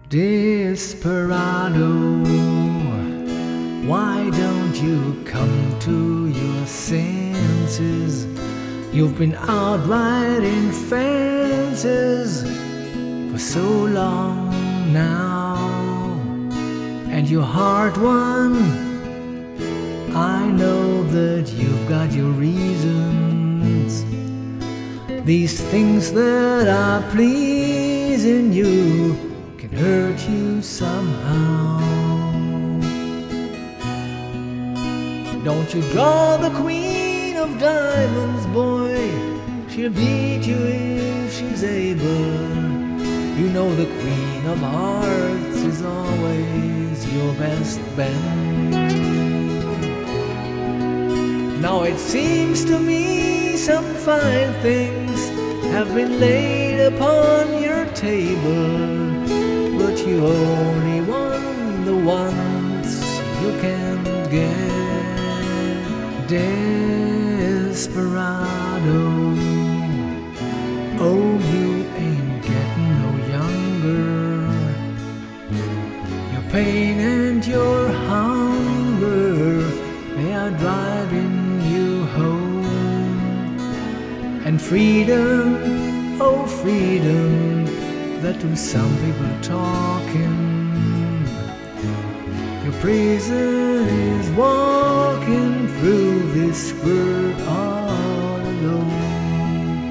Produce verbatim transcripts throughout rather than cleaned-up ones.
Desperado, why don't you come to your senses? You've been out riding fences for so long now, and your heart won. I know that you've got your reasons. These things that are pleasing you can hurt you somehow. Don't you draw the queen of diamonds, boy. She'll beat you if she's able. You know the queen of hearts is always your best bet. Now it seems to me some fine things have been laid upon your table, but you only want the ones you can get. Desperado, oh, you ain't getting no younger. Your pain and your hunger, they are driving you home. And freedom, oh freedom, that to some people talking. Your prison is walking through this world all alone.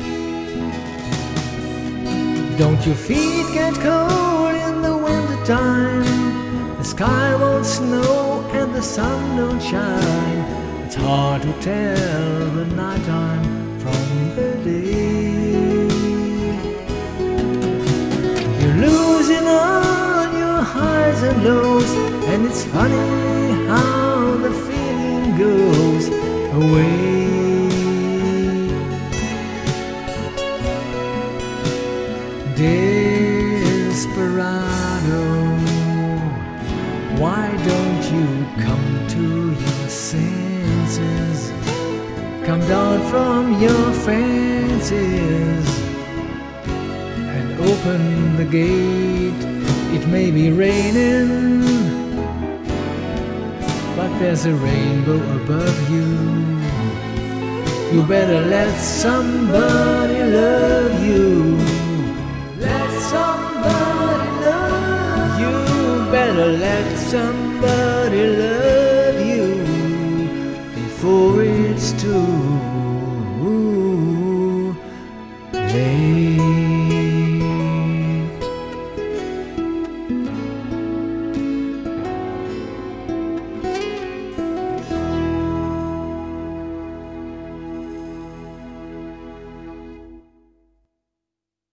Don't your feet get cold in the winter time? The sky won't snow and the sun don't shine. It's hard to tell the nighttime from the day. You're losing on your highs and lows, and it's funny how the feeling goes away. Desperado, why don't you come to your senses? Come down from your fences and open the gate. It may be raining, but there's a rainbow above you. You better let somebody love you. Let somebody love you. You better let somebody love you before it's too late.